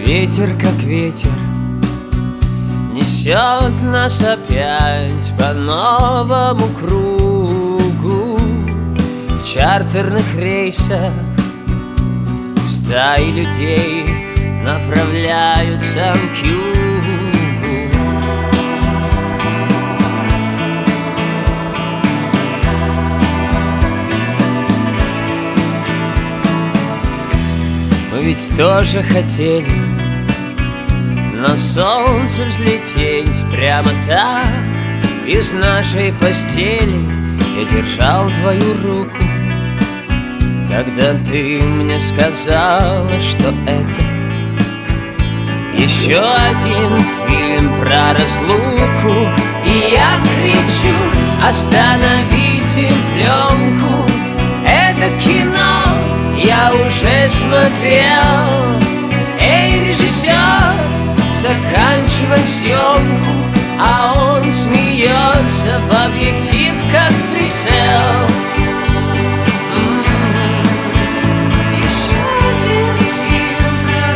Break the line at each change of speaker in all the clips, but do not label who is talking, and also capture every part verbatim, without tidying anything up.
Ветер, как ветер, несет нас опять по новому кругу. В чартерных рейсах стаи людей направляются к югу. Мы ведь тоже хотели на солнце взлететь прямо так из нашей постели. Я держал твою руку, когда ты мне сказала, что это еще один фильм про разлуку. И я кричу: остановите пленку, это кино я уже смотрел. Эй, режиссер, заканчивай съемку. А он смеется в объектив, как прицел. Еще один фильм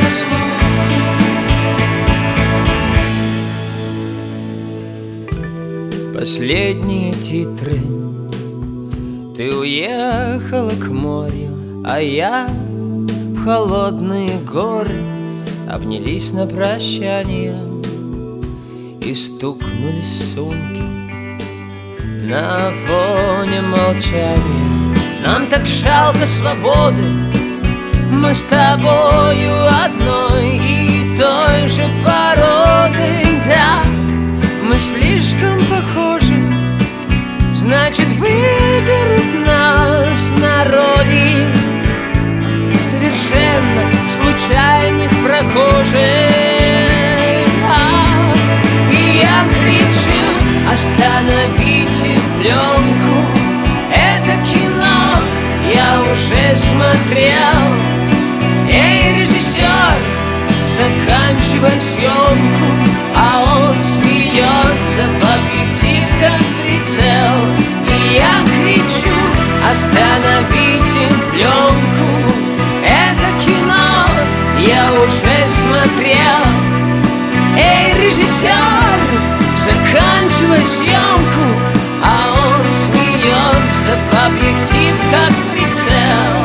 про разлуку. Последние титры. Ты уехала к морю, а я в холодные горы. Обнялись на прощание и стукнулись сумки на фоне молчания. Нам так жалко свободы, мы с тобою одной и той же породы. Да, мы слишком похожи, значит, выберут нас на роли совершенно случайных прохожих. А, и я кричу: остановите пленку, это кино я уже смотрел. Эй, режиссер, заканчивай съемку. А он смеется в объектив, как прицел. И я кричу: остановите пленку, это кино я уже смотрел. Эй, режиссер, заканчивай съемку. А он смеется в объектив, как прицел.